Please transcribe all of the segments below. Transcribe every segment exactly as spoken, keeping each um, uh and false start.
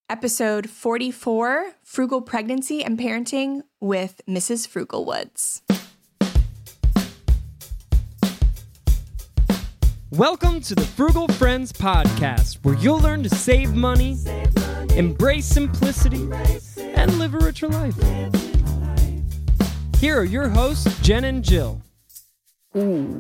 episode forty-four, Frugal Pregnancy and Parenting with Missus Frugalwoods. Welcome to the Frugal Friends Podcast, where you'll learn to save money, save money embrace simplicity, embrace and live a richer life. Here are your hosts, Jen and Jill. Ooh.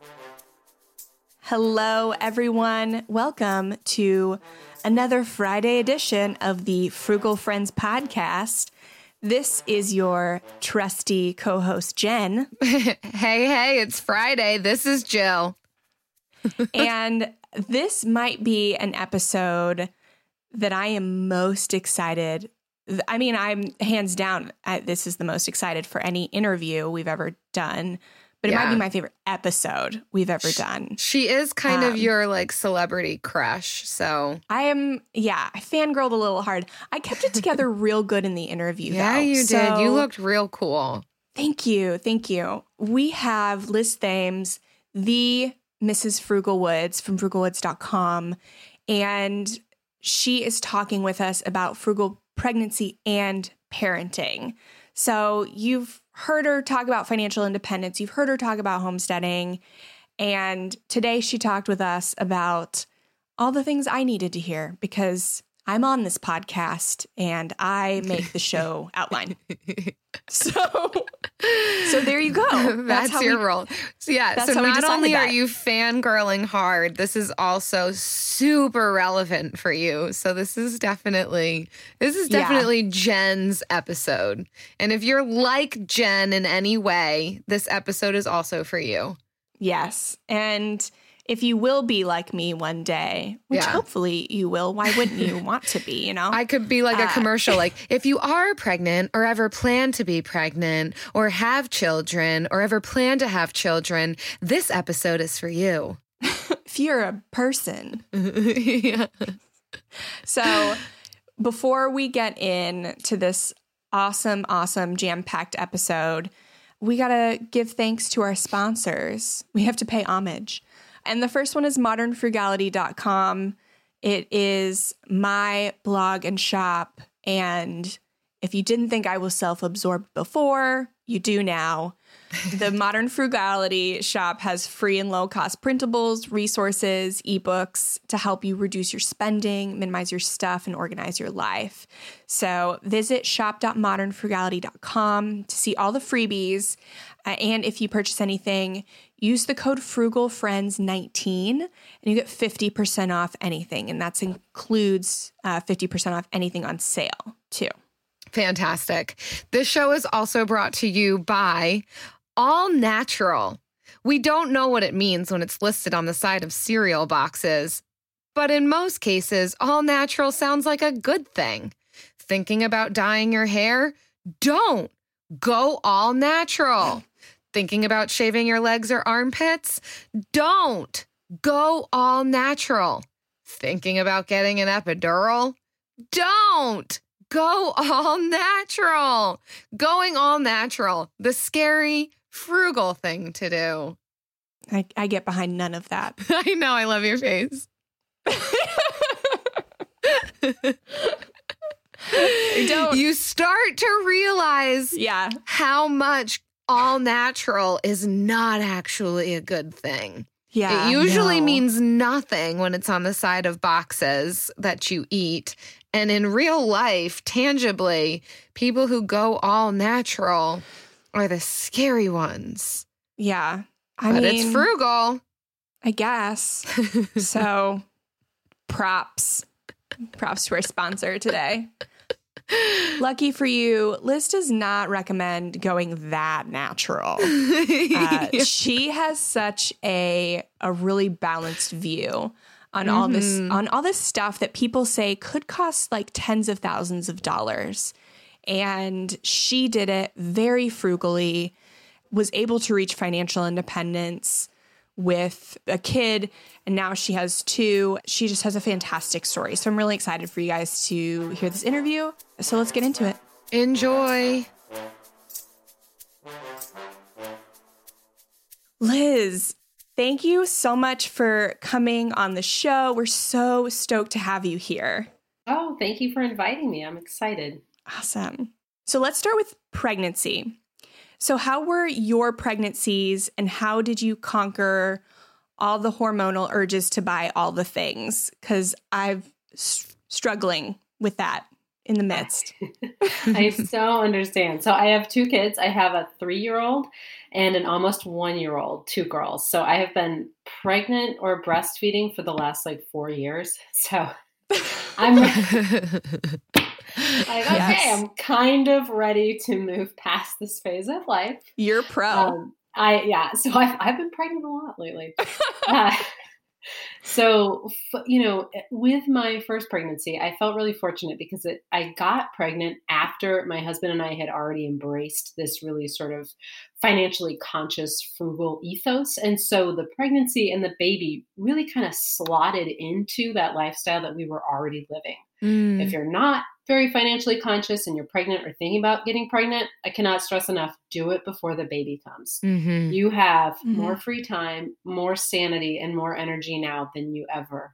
Hello, everyone. Welcome to another Friday edition of the Frugal Friends Podcast. This is your trusty co-host, Jen. hey, hey, it's Friday. This is Jill. And this might be an episode that I am most excited. I mean, I'm hands down, I, this is the most excited for any interview we've ever done. But it yeah. might be my favorite episode we've ever done. She is kind um, of your like celebrity crush. So I am, yeah, I fangirled a little hard. I kept it together real good in the interview. Yeah, though. you so, did. You looked real cool. Thank you. Thank you. We have Liz Thames, the Missus Frugalwoods from frugalwoods dot com. And she is talking with us about frugal pregnancy and parenting. So you've heard her talk about financial independence. You've heard her talk about homesteading. And today she talked with us about all the things I needed to hear because I'm on this podcast and I make the show outline. So, so there you go. That's, that's your we, role. So yeah. So not only that. are you fangirling hard, this is also super relevant for you. So this is definitely, this is definitely yeah. Jen's episode. And if you're like Jen in any way, this episode is also for you. Yes. And if you will be like me one day, which yeah. hopefully you will, why wouldn't you want to be, you know? I could be like uh, a commercial, like, if you are pregnant or ever plan to be pregnant or have children or ever plan to have children, this episode is for you. If you're a person. yeah. So before we get into this awesome, awesome jam-packed episode, we got to give thanks to our sponsors. We have to pay homage. And the first one is modern frugality dot com. It is my blog and shop. And if you didn't think I was self-absorbed before, you do now. The Modern Frugality shop has free and low-cost printables, resources, ebooks to help you reduce your spending, minimize your stuff, and organize your life. So visit shop dot modern frugality dot com to see all the freebies. Uh, and if you purchase anything, use the code frugal friends nineteen and you get fifty percent off anything. And that includes uh, fifty percent off anything on sale, too. Fantastic. This show is also brought to you by All Natural. We don't know what it means when it's listed on the side of cereal boxes, but in most cases, all natural sounds like a good thing. Thinking about dyeing your hair? Don't. Go all natural. Thinking about shaving your legs or armpits? Don't. Go all natural. Thinking about getting an epidural? Don't. Go all natural. Going all natural. The scary, frugal thing to do. I, I get behind none of that. I know. I love your face. I don't. You start to realize yeah. how much all natural is not actually a good thing. Yeah, it usually no. means nothing when it's on the side of boxes that you eat. And in real life, tangibly, people who go all natural are the scary ones. Yeah. I but mean, it's frugal. I guess. So props. Props to our sponsor today. Lucky for you, Liz does not recommend going that natural. Uh, yeah. She has such a a really balanced view on mm-hmm. all this on all this stuff that people say could cost like tens of thousands of dollars. And she did it very frugally, was able to reach financial independence with a kid, and now she has two. She just has a fantastic story. So I'm really excited for you guys to hear this interview. So let's get into it. Enjoy. Liz, thank you so much for coming on the show. We're so stoked to have you here. Oh, thank you for inviting me. I'm excited. Awesome. So let's start with pregnancy. So how were your pregnancies and how did you conquer all the hormonal urges to buy all the things? Because I'm s- struggling with that in the midst. I so understand. So I have two kids. I have a three-year-old and an almost one-year-old, two girls. So I have been pregnant or breastfeeding for the last like four years. So I'm like, okay, yes. I'm kind of ready to move past this phase of life. You're pro. Um, I yeah. So I've I've been pregnant a lot lately. Uh, so you know, with my first pregnancy, I felt really fortunate because it, I got pregnant after my husband and I had already embraced this really sort of financially conscious, frugal ethos, and so the pregnancy and the baby really kind of slotted into that lifestyle that we were already living. Mm. If you're not very financially conscious and you're pregnant or thinking about getting pregnant, I cannot stress enough, do it before the baby comes. Mm-hmm. You have mm-hmm. more free time, more sanity, and more energy now than you ever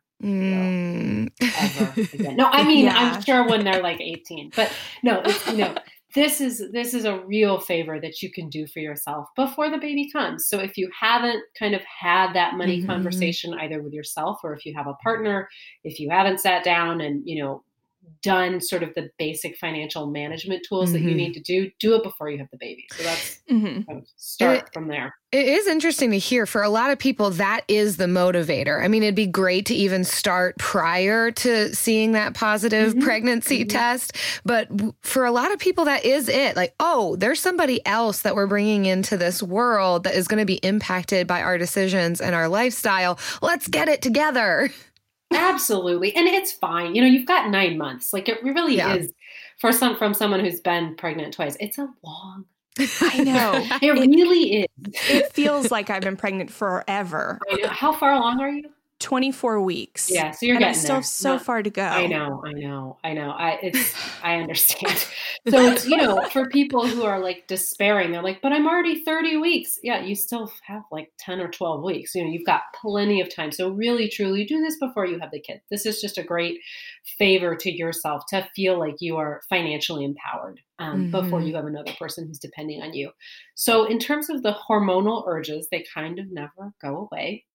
mm. will ever again. No, I mean, yeah. I'm sure when they're like eighteen, but no, it's, you know, this is, this is a real favor that you can do for yourself before the baby comes. So if you haven't kind of had that money mm-hmm. conversation either with yourself or if you have a partner, if you haven't sat down and, you know, done sort of the basic financial management tools mm-hmm. that you need to do, do it before you have the baby. So that's mm-hmm. kind of start it, from there. It is interesting to hear. For a lot of people, that is the motivator. I mean, it'd be great to even start prior to seeing that positive mm-hmm. pregnancy mm-hmm. test. But for a lot of people, that is it. Like, oh, there's somebody else that we're bringing into this world that is going to be impacted by our decisions and our lifestyle. Let's get it together. Absolutely. And it's fine. You know, you've got nine months. Like it really yeah. is for some, from someone who's been pregnant twice. It's a long I know. It, it really is. It feels like I've been pregnant forever. I know. How far along are you? twenty-four weeks. Yeah, so you're and getting I still there. have so Not, far to go. I know, I know, I know. I it's I understand. So it's, you know, for people who are like despairing, they're like, but I'm already thirty weeks. Yeah, you still have like ten or twelve weeks. You know, you've got plenty of time. So really, truly do this before you have the kid. This is just a great favor to yourself to feel like you are financially empowered um, mm-hmm. before you have another person who's depending on you. So in terms of the hormonal urges, they kind of never go away.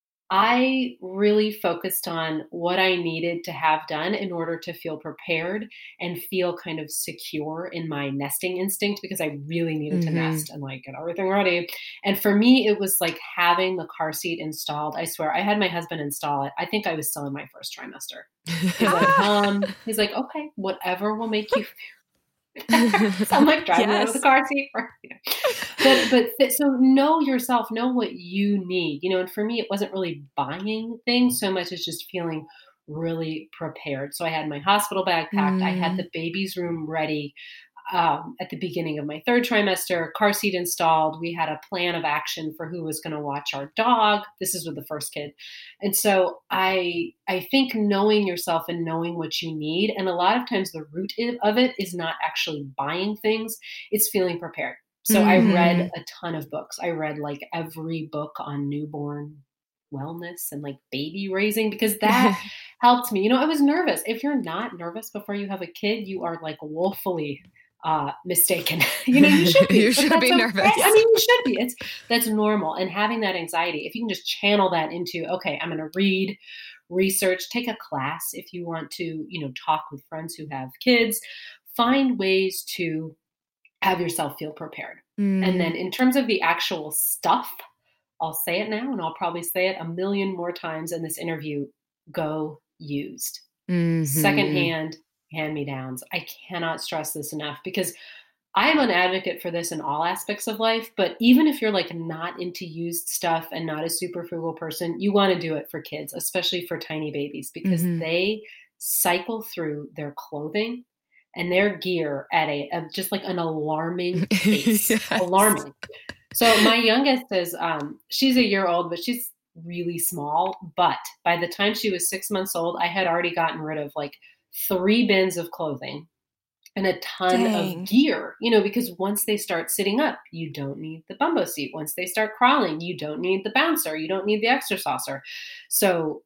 I really focused on what I needed to have done in order to feel prepared and feel kind of secure in my nesting instinct because I really needed mm-hmm. to nest and like get everything ready. And for me, it was like having the car seat installed. I swear, I had my husband install it. I think I was still in my first trimester. He's like, um, he's like, okay, whatever will make you so I'm like driving yes. out of the car seat. For, you know. But but so know yourself, know what you need. You know, and for me, it wasn't really buying things so much as just feeling really prepared. So I had my hospital bag packed. Mm. I had the baby's room ready. Um, at the beginning of my third trimester, car seat installed. We had a plan of action for who was going to watch our dog. This is with the first kid. And so I, I think knowing yourself and knowing what you need, and a lot of times the root of it is not actually buying things, it's feeling prepared. So mm-hmm. I read a ton of books. I read like every book on newborn wellness and like baby raising because that helped me. You know, I was nervous. If you're not nervous before you have a kid, you are like woefully uh, mistaken. You know, you should be. you should be okay. nervous. I mean, you should be. It's that's normal. And having that anxiety, if you can just channel that into, okay, I'm going to read, research, take a class if you want to, you know, talk with friends who have kids, find ways to have yourself feel prepared. Mm. And then in terms of the actual stuff, I'll say it now and I'll probably say it a million more times in this interview, go used. Mm-hmm. Secondhand, hand-me-downs. I cannot stress this enough because I am an advocate for this in all aspects of life. But even if you're like not into used stuff and not a super frugal person, you want to do it for kids, especially for tiny babies, because mm-hmm. they cycle through their clothing and their gear at a, a just like an alarming pace. Yes. Alarming. So my youngest is, um, she's a year old, but she's really small. But by the time she was six months old, I had already gotten rid of like three bins of clothing and a ton Dang. of gear, you know, because once they start sitting up, you don't need the bumbo seat. Once they start crawling, you don't need the bouncer. You don't need the extra saucer. So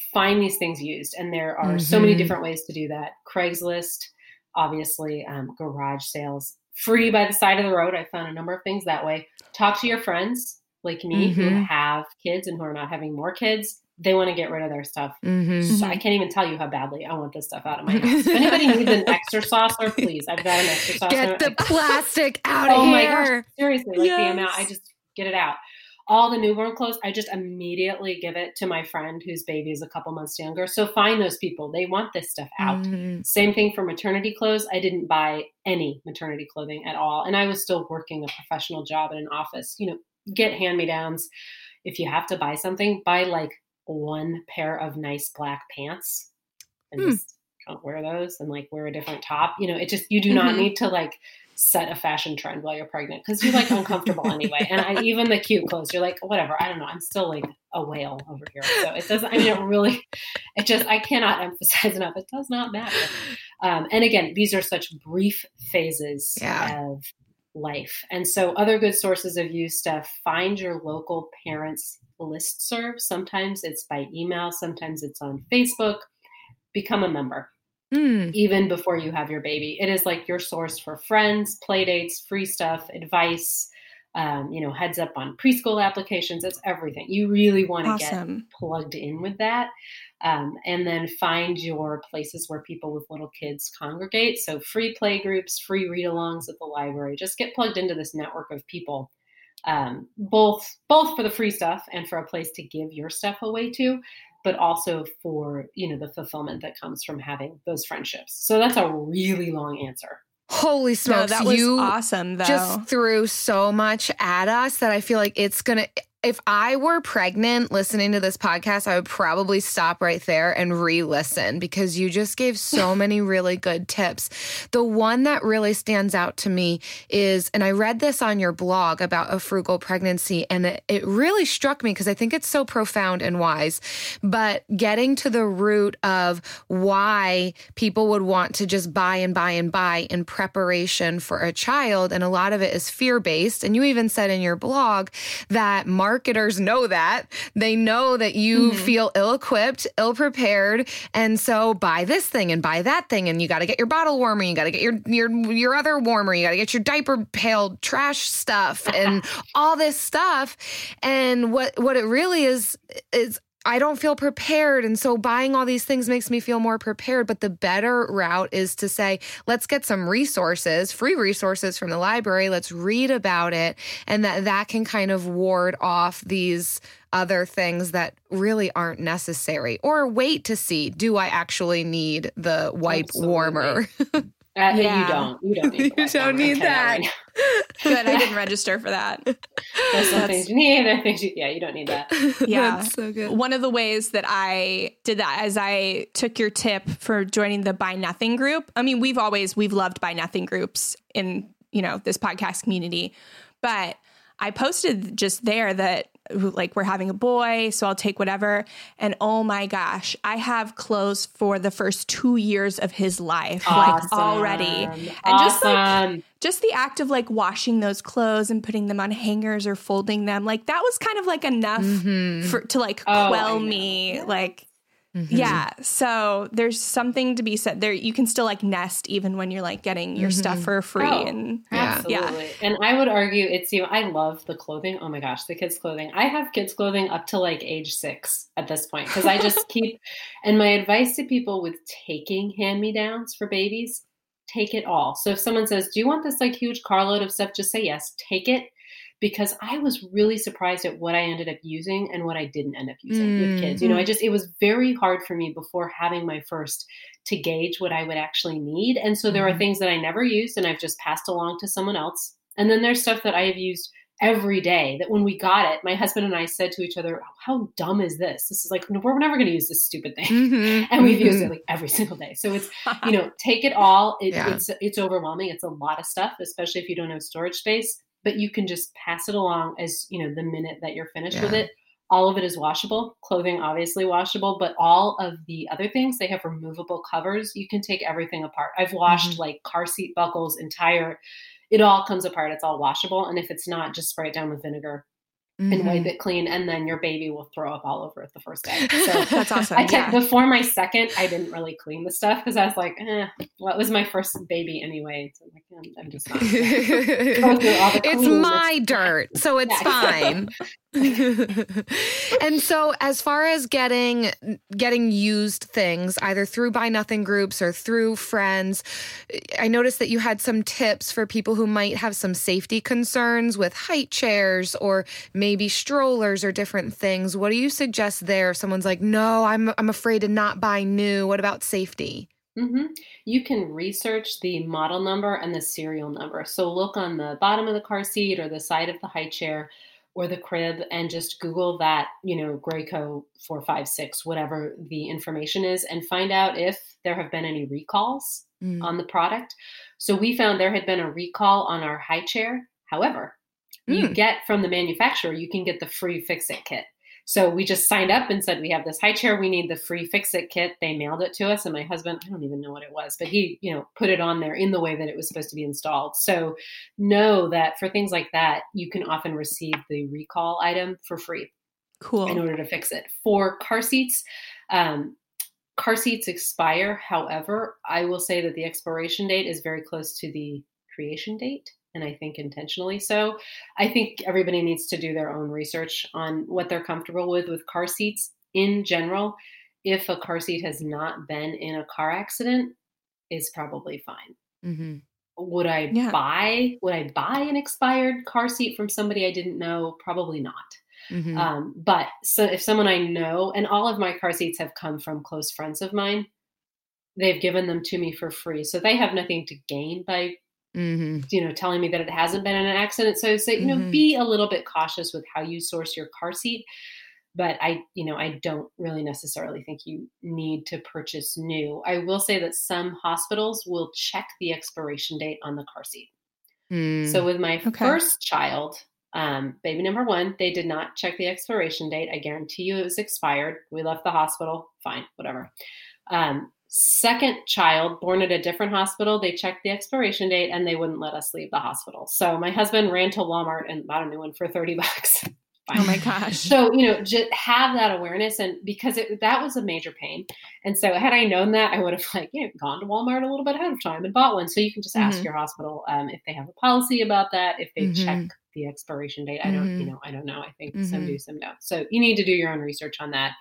find these things used. And there are mm-hmm. so many different ways to do that. Craigslist, obviously, um, garage sales, free by the side of the road. I found a number of things that way. Talk to your friends like me mm-hmm. who have kids and who are not having more kids. They want to get rid of their stuff. Mm-hmm. So I can't even tell you how badly I want this stuff out of my house. If anybody needs an extra saucer, please. I've got an extra saucer. Get the plastic out of oh here. Oh my gosh. Seriously, like yes. the amount, I just get it out. All the newborn clothes, I just immediately give it to my friend whose baby is a couple months younger. So find those people. They want this stuff out. Mm-hmm. Same thing for maternity clothes. I didn't buy any maternity clothing at all. And I was still working a professional job in an office. You know, get hand-me-downs. If you have to buy something, buy like one pair of nice black pants and mm. just don't wear those and like wear a different top. You know, it just, you do not mm-hmm. need to like set a fashion trend while you're pregnant because you're like uncomfortable anyway. And I, even the cute clothes, you're like, whatever, I don't know. I'm still like a whale over here. So it doesn't, I mean, it really, it just, I cannot emphasize enough. It does not matter. Um, and again, these are such brief phases yeah. of life. And so other good sources of used stuff, find your local parents listserv. Sometimes it's by email. Sometimes it's on Facebook. Become a member. Mm. Even before you have your baby. It is like your source for friends, play dates, free stuff, advice, um, you know, heads up on preschool applications. It's everything. You really want to awesome. Get plugged in with that. Um, and then find your places where people with little kids congregate. So free play groups, free read-alongs at the library. Just get plugged into this network of people, um, both both for the free stuff and for a place to give your stuff away to, but also for, you know, the fulfillment that comes from having those friendships. So that's a really long answer. Holy smokes. No, that was you awesome, though. Just threw so much at us that I feel like it's going to, if I were pregnant listening to this podcast, I would probably stop right there and re-listen because you just gave so many really good tips. The one that really stands out to me is, and I read this on your blog about a frugal pregnancy, and it, it really struck me because I think it's so profound and wise, but getting to the root of why people would want to just buy and buy and buy in preparation for a child. And a lot of it is fear-based. And you even said in your blog that marketers know that. They know that you mm-hmm. feel ill-equipped, ill-prepared, and so buy this thing and buy that thing, and you got to get your bottle warmer, you got to get your your your other warmer, you got to get your diaper pail trash stuff, and all this stuff. And what what it really is is I don't feel prepared. And so buying all these things makes me feel more prepared. But the better route is to say, let's get some resources, free resources from the library. Let's read about it. And that, that can kind of ward off these other things that really aren't necessary. Or wait to see, do I actually need the wipe Absolutely. Warmer? Uh, yeah. You don't. You don't need, you don't need that. Right Good. I didn't register for that. There's some things you need. There are things you, yeah, you don't need that. Yeah. That's so good. One of the ways that I did that is I took your tip for joining the Buy Nothing group. I mean, we've always, we've loved Buy Nothing groups in, you know, this podcast community, but I posted just there that like we're having a boy, so I'll take whatever. And oh my gosh, I have clothes for the first two years of his life, awesome. like already. And awesome. just like just the act of like washing those clothes and putting them on hangers or folding them, like that was kind of like enough mm-hmm. for to like oh, quell me, like. Mm-hmm. Yeah. So there's something to be said there. You can still like nest even when you're like getting your mm-hmm. stuff for free. Oh, and absolutely. Yeah. And I would argue it's, you know, I love the clothing. Oh my gosh, the kids' clothing. I have kids' clothing up to like age six at this point because I just keep, and my advice to people with taking hand-me-downs for babies, take it all. So if someone says, do you want this like huge carload of stuff? Just say yes, take it. Because I was really surprised at what I ended up using and what I didn't end up using mm. with kids. You know, I just, it was very hard for me before having my first to gauge what I would actually need. And so there mm. are things that I never used and I've just passed along to someone else. And then there's stuff that I have used every day that when we got it, my husband and I said to each other, how dumb is this? This is like, we're never going to use this stupid thing. Mm-hmm. And we've mm-hmm. used it like every single day. So it's, you know, take it all. It, yeah. It's, it's overwhelming. It's a lot of stuff, especially if you don't have storage space. But you can just pass it along as, you know, the minute that you're finished yeah. with it. All of it is washable. Clothing, obviously washable, but all of the other things, they have removable covers. You can take everything apart. I've washed mm-hmm. like car seat buckles, entire, it all comes apart. It's all washable. And if it's not, just spray it down with vinegar and Mm-hmm. wipe it clean, and then your baby will throw up all over it the first day. So That's awesome. I kept, Yeah. before my second, I didn't really clean the stuff because I was like, eh, well, it was my first baby anyway. So I'm like, I'm, I'm just not gonna go through all the It's cleaning my that's- dirt, so it's Yeah. fine. And so as far as getting getting used things either through Buy Nothing groups or through friends, I noticed that you had some tips for people who might have some safety concerns with height chairs or maybe strollers or different things. What do you suggest there if someone's like, no, I'm I'm afraid to not buy new? What about safety? Mm-hmm. You can research the model number and the serial number. So look on the bottom of the car seat or the side of the high chair or the crib and just Google that, you know, Graco four five six, whatever the information is, and find out if there have been any recalls Mm. on the product. So we found there had been a recall on our high chair. However, you Mm. get from the manufacturer, you can get the free Fix-It kit. So we just signed up and said, we have this high chair. We need the free Fix-It kit. They mailed it to us. And my husband, I don't even know what it was, but he, you know, put it on there in the way that it was supposed to be installed. So know that for things like that, you can often receive the recall item for free Cool. in order to fix it. For car seats, um, car seats expire. However, I will say that the expiration date is very close to the creation date. And I think intentionally so. I think everybody needs to do their own research on what they're comfortable with with car seats in general. If a car seat has not been in a car accident, it's probably fine. Mm-hmm. Would I Yeah. buy, would I buy an expired car seat from somebody I didn't know? Probably not. Mm-hmm. Um, but so if someone I know, and all of my car seats have come from close friends of mine, they've given them to me for free. So they have nothing to gain by Mm-hmm. you know, telling me that it hasn't been in an accident. So say, you know, Mhm. be a little bit cautious with how you source your car seat. But I, you know, I don't really necessarily think you need to purchase new. I will say that some hospitals will check the expiration date on the car seat. Mm. So with my Okay. first child, um, baby number one, they did not check the expiration date. I guarantee you it was expired. We left the hospital. Fine, whatever. Um, second child born at a different hospital, they checked the expiration date and they wouldn't let us leave the hospital. So my husband ran to Walmart and bought a new one for thirty bucks. Fine. Oh my gosh. So, you know, just have that awareness. And because it, that was a major pain. And so had I known that, I would have like, you know, gone to Walmart a little bit ahead of time and bought one. So you can just ask Mhm. your hospital um, if they have a policy about that, if they Mhm. check the expiration date. I don't, Mhm. you know, I don't know. I think some Mhm. do, some don't. So you need to do your own research on that.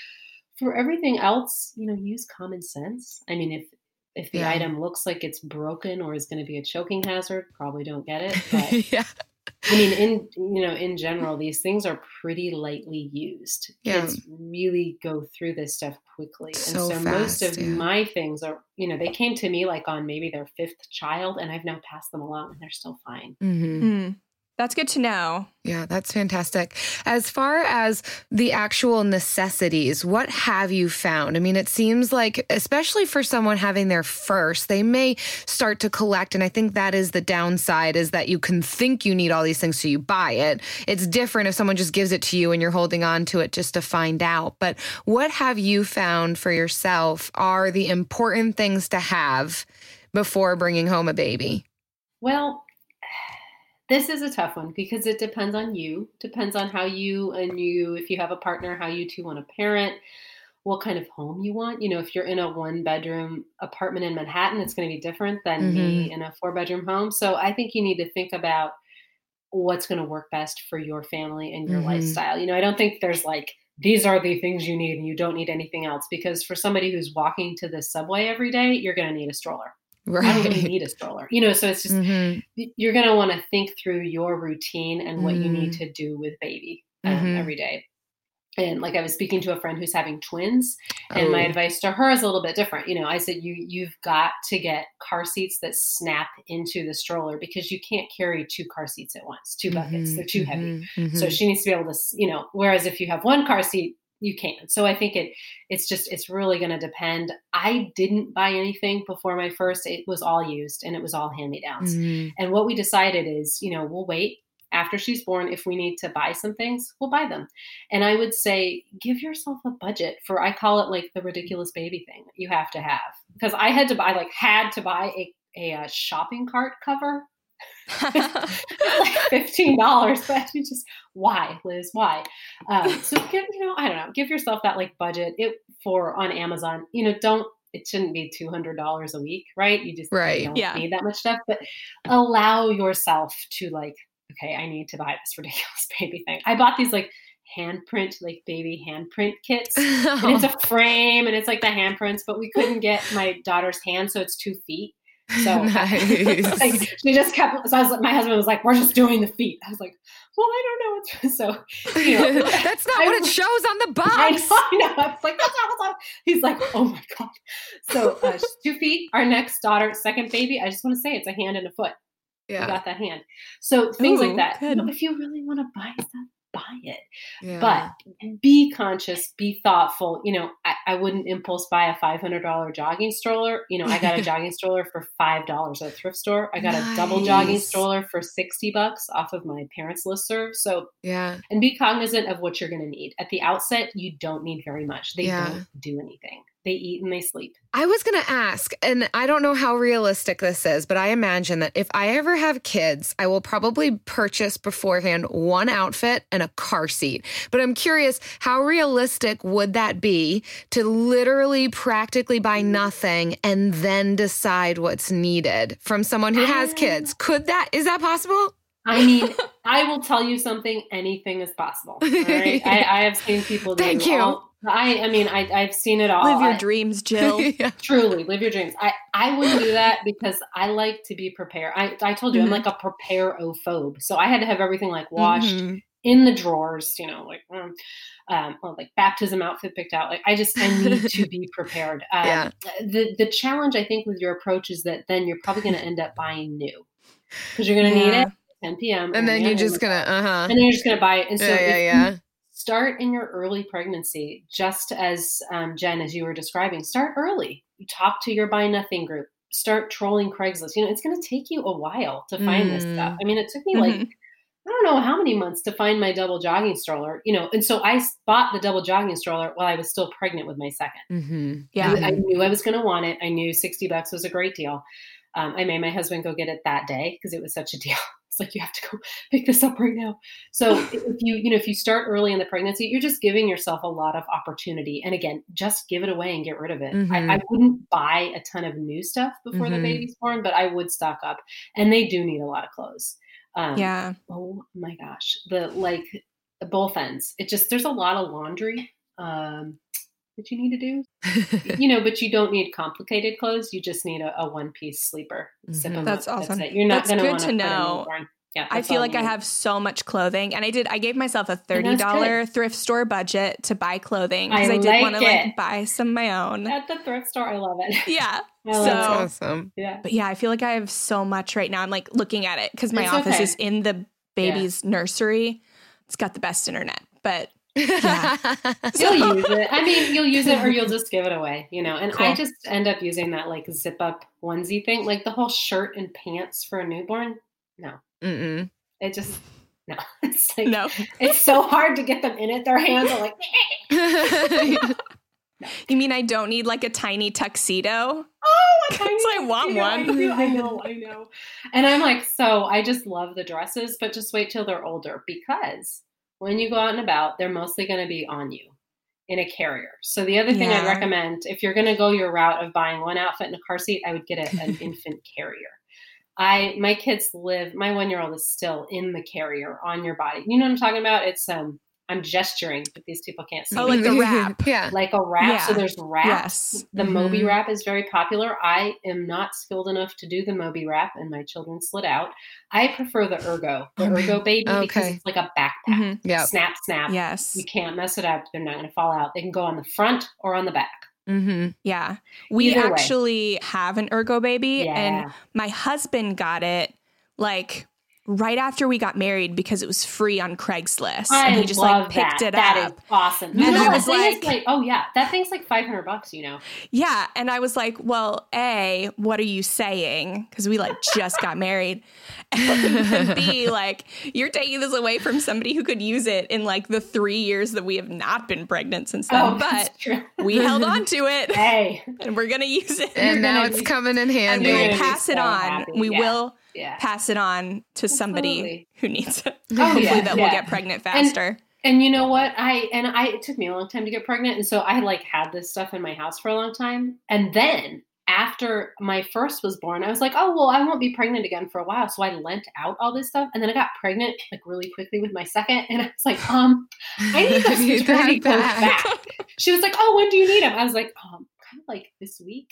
For everything else, you know, use common sense. I mean, if if the Yeah. item looks like it's broken or is going to be a choking hazard, probably don't get it. But Yeah. I mean, in you know, in general, these things are pretty lightly used. Yeah. Kids really go through this stuff quickly, So and so most fast, of yeah. my things are, you know, they came to me like on maybe their fifth child, and I've now passed them along, and they're still fine. Mm-hmm. Mm. That's good to know. Yeah, that's fantastic. As far as the actual necessities, what have you found? I mean, it seems like, especially for someone having their first, they may start to collect. And I think that is the downside, is that you can think you need all these things, so you buy it. It's different if someone just gives it to you and you're holding on to it just to find out. But what have you found for yourself are the important things to have before bringing home a baby? Well, this is a tough one because it depends on you, depends on how you and you, if you have a partner, how you two want to parent, what kind of home you want. You know, if you're in a one bedroom apartment in Manhattan, it's going to be different than me in a four bedroom home. So I think you need to think about what's going to work best for your family and your Mhm. lifestyle. You know, I don't think there's like, these are the things you need and you don't need anything else, because for somebody who's walking to the subway every day, you're going to need a stroller. I don't really Right. need a stroller. You know, so it's just, Mhm. you're going to want to think through your routine and what you need Mm. to do with baby um, Mhm. every day. And like I was speaking to a friend who's having twins, and my Oh. advice to her is a little bit different. You know, I said, you, you've got to get car seats that snap into the stroller, because you can't carry two car seats at once, two buckets. Mhm. They're too heavy. Mhm. So Mhm. she needs to be able to, you know, whereas if you have one car seat, you can't. So I think it, it's just, it's really going to depend. I didn't buy anything before my first. It was all used and it was all hand-me-downs. Mhm. And what we decided is, you know, we'll wait after she's born. If we need to buy some things, we'll buy them. And I would say, give yourself a budget for, I call it like the ridiculous baby thing that you have to have. Because I had to buy, like had to buy a, a, uh shopping cart cover It's like fifteen dollars, but you just, why, Liz? Why? Um, so give, you know, I don't know, give yourself that like budget it for on Amazon. You know, don't, it shouldn't be two hundred dollars a week, right? You just Right. you don't Yeah. need that much stuff, but allow yourself to like, okay, I need to buy this ridiculous baby thing. I bought these like handprint, like baby handprint kits. And it's a frame and it's like the handprints, but we couldn't get my daughter's hand, so it's two feet. So Nice. like, she just kept, so I was like, my husband was like, we're just doing the feet. I was like, well, I don't know what's, so, you know. That's not I what it was- shows on the I box. know, I know. I was like, what's up, what's up? He's like, oh my God. So uh, she's two feet, our next daughter, second baby, I just want to say it's a hand and a foot. We Yeah. got that hand. So things Ooh, like that. good. You know, if you really want to buy stuff, buy it. Yeah. But be conscious, be thoughtful. You know, I, I wouldn't impulse buy a five hundred dollars jogging stroller. You know, I got a jogging stroller for five dollars at a thrift store. I got a double jogging Nice. stroller for sixty bucks off of my parents' listserv. So, yeah. and be cognizant of what you're going to need. At the outset, you don't need very much. They Yeah. don't do anything. They eat and they sleep. I was going to ask, and I don't know how realistic this is, but I imagine that if I ever have kids, I will probably purchase beforehand one outfit and a car seat. But I'm curious, how realistic would that be to literally practically buy nothing and then decide what's needed from someone who has kids? Could that, is that possible? I mean, I will tell you something. Anything is possible. All right? I, I have seen people do Thank you. all- I, I mean, I, I've seen it all. Live your I- dreams, Jill. Yeah. Truly, live your dreams. I, I wouldn't do that because I like to be prepared. I, I told you, Mhm. I'm like a prepare-o-phobe. So I had to have everything like washed Mhm. in the drawers, you know, like, mm, um, well, like baptism outfit picked out. Like I just, I need to be prepared. Um, Yeah. The, the challenge I think with your approach is that then you're probably going to end up buying new because you're going to need Yeah. it at ten p.m. And then you're you're just going to, uh-huh. and then you're just going to buy it. And so Yeah, if yeah, you yeah. start in your early pregnancy, just as um, Jen, as you were describing, start early. You talk to your buy nothing group, start trolling Craigslist. You know, it's going to take you a while to find this Mm. stuff. I mean, it took me like, Mhm. I don't know how many months to find my double jogging stroller, you know, and so I bought the double jogging stroller while I was still pregnant with my second. Mm-hmm. Yeah. I knew I was going to want it. I knew sixty bucks was a great deal. Um, I made my husband go get it that day because it was such a deal. It's like, you have to go pick this up right now. So if you, you know, if you start early in the pregnancy, you're just giving yourself a lot of opportunity. And again, just give it away and get rid of it. Mhm. I, I wouldn't buy a ton of new stuff before the Mhm. baby's born, but I would stock up. And they do need a lot of clothes. Um, Yeah. Oh my gosh. The like the both ends. It just, there's a lot of laundry um, that you need to do. You know, but you don't need complicated clothes. You just need a, a one piece sleeper. Zip Mhm. 'em That's up. awesome. it. You're not That's going to good want to to put a know. newborn. Yeah, I that's feel all like you I need. have so much clothing, and I did. I gave myself a thirty that's dollar thrift store budget to buy clothing because I I, did like want to like it. buy some of my own. At the thrift store. I love it. Yeah. I love So- it. That's awesome. Yeah. But yeah, I feel like I have so much right now. I'm like looking at it because my It's office okay. is in the baby's nursery. It's got the best internet, but Yeah. You'll use it. I mean, you'll use it or you'll just give it away, you know. And I Cool. just end up using that like zip up onesie thing, like the whole shirt and pants for a newborn. No, Mm-mm. it just no. It's like no. it's so hard to get them in it. Their hands are like. You mean I don't need like a tiny tuxedo? Oh, a 'Cause tiny I want tuxedo. I, one. do. I know, I know. And I'm like, so I just love the dresses, but just wait till they're older because when you go out and about, they're mostly going to be on you in a carrier. So the other thing I'd Yeah. recommend, if you're going to go your route of buying one outfit and a car seat, I would get a, an infant carrier. I my kids live. My one year old is still in the carrier on your body. You know what I'm talking about? It's um. I'm gesturing, but these people can't see. Oh, me. like the wrap. Yeah. Like a wrap. So Yeah. there's wraps. Yes. The Mhm. Moby wrap is very popular. I am not skilled enough to do the Moby wrap, and my children slid out. I prefer the Ergo, the Okay. Ergo Baby, because Okay. it's like a backpack. Mhm. Yep. Snap, snap. Yes. You can't mess it up. They're not going to fall out. They can go on the front or on the back. Mm-hmm. Yeah. We Either way. actually have an Ergo baby, Yeah. and my husband got it like right after we got married because it was free on Craigslist. I and he just love like picked that. it That up. is awesome. And You know, I that was thing is like- like, oh yeah, that thing's like five hundred bucks, you know. Yeah. And I was like, well, A, what are you saying? Because we like just got married. And then B, like, you're taking this away from somebody who could use it in like the three years that we have not been pregnant since then. Oh, but that's true. we held on to it Hey, and we're going to use it. And now gonna it's be- coming in And handy. we You're will gonna be pass it so on. happy, We yeah. will Yeah. pass it on to somebody Absolutely. who needs it. Oh, Hopefully yeah, that yeah. will get pregnant faster. And you know what? I and I it took me a long time to get pregnant, and so I like had this stuff in my house for a long time. And then after my first was born, I was like, oh well, I won't be pregnant again for a while. So I lent out all this stuff, and then I got pregnant like really quickly with my second, and I was like, um, I need those Need maternity that clothes back. back. She was like, oh, when do you need them? I was like, um, kind of like this week.